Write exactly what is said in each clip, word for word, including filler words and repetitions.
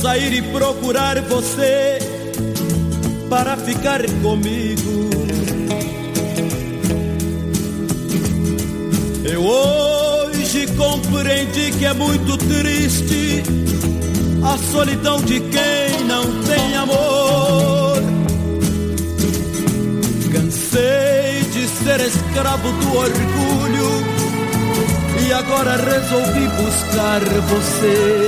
sair e procurar você para ficar comigo. Eu hoje compreendi que é muito triste a solidão de quem não tem amor. Cansei de ser escravo do orgulho e agora resolvi buscar você.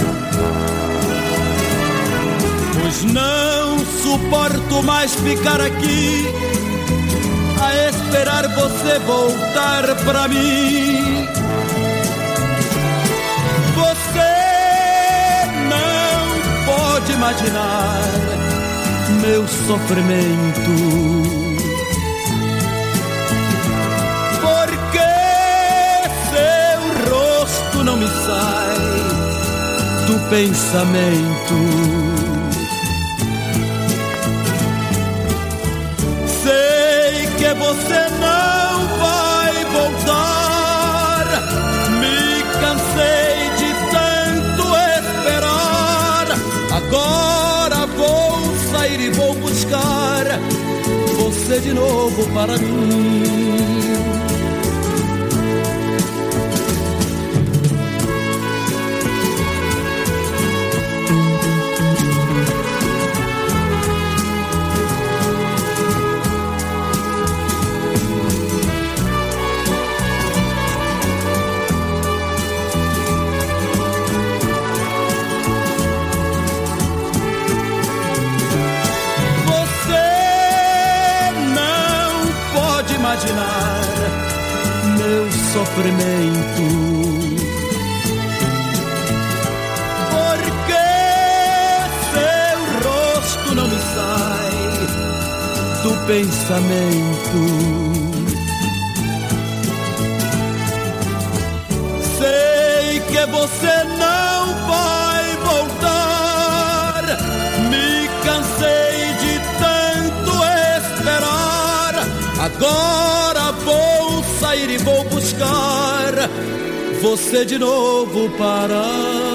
Pois não suporto mais ficar aqui a esperar você voltar pra mim. Você não pode imaginar meu sofrimento, não me sai do pensamento. Sei que você não vai voltar. Me cansei de tanto esperar. Agora vou sair e vou buscar você de novo para mim. Imaginar meu sofrimento, porque seu rosto não me sai do pensamento. Sei que você não vai voltar. Me cansei de tanto esperar. Agora vou sair e vou buscar você de novo para